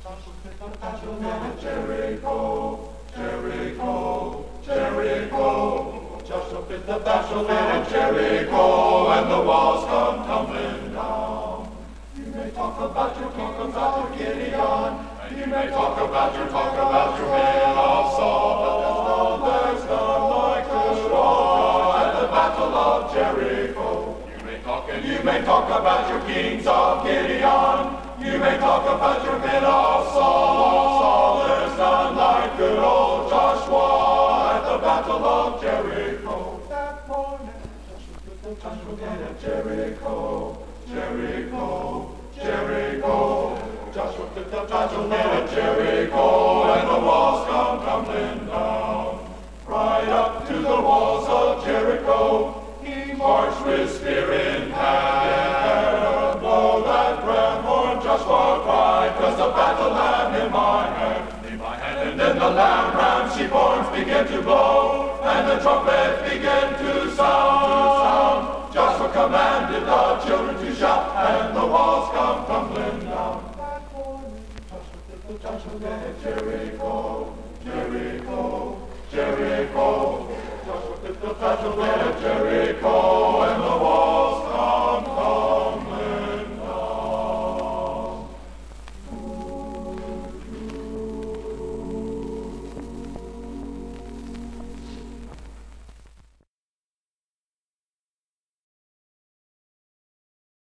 Battle at Jericho, Jericho, Jericho. Joshua fit the battle at Jericho, and the walls come tumbling down. You may talk about your Gideon, and you may talk about your men of Saul, but there's none like Joshua at the battle of Jericho. You may talk about your kings of Gideon, you may talk about your men of Saul, there's none like good old Joshua at the battle of Jericho. That morning, Joshua at Jericho, Jericho, Jericho. Joshua took the battle at Jericho, and the walls come tumbling down. Right up to the walls of Jericho, he marched with spear in hand. Blow that ram horn, Joshua cried, 'cause the battle had in my hand. And then the lamb sheep horns began to blow, and the trumpet began to sound. Joshua commanded the children to shout, and the walls come tumbling down. That morning, Joshua at Jericho, Jericho, Jericho. Joshua took the battle